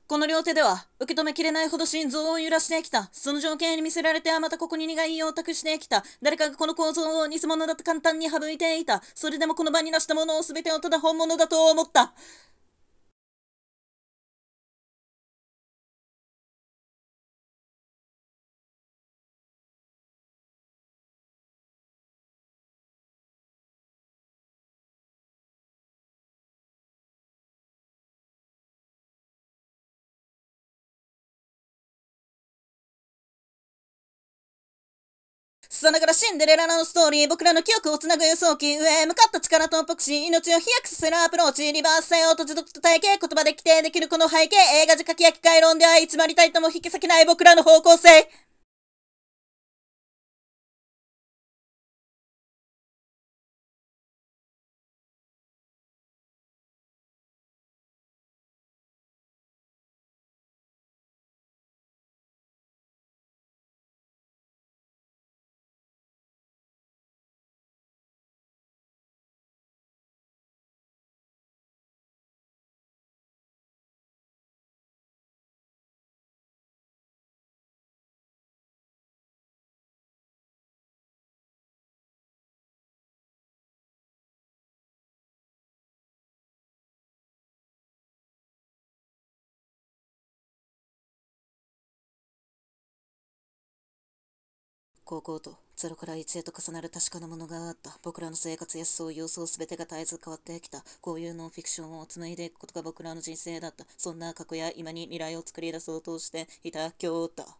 この両手では受け止めきれないほど心臓を揺らしてきた。その情景に見せられてまたここに苦い意を託してきた。誰かがこの構造を偽物だと簡単に省いていた。それでもこの場に出したものを全てをただ本物だと思った。さながらシンデレラのストーリー、僕らの記憶をつなぐ輸送機、上へ向かった力と突破し、命を飛躍させるアプローチ、リバース性をと持続と体系、言葉で規定できるこの背景、映画仕掛けや機械論では偽りたいとも引き裂けない僕らの方向性。高校と0から1へと重なる確かなものがあった。僕らの生活や思想、様相すべてが絶えず変わってきた。こういうノンフィクションを紡いでいくことが僕らの人生だった。そんな過去や今に未来を作り出そうとしていた今日だ。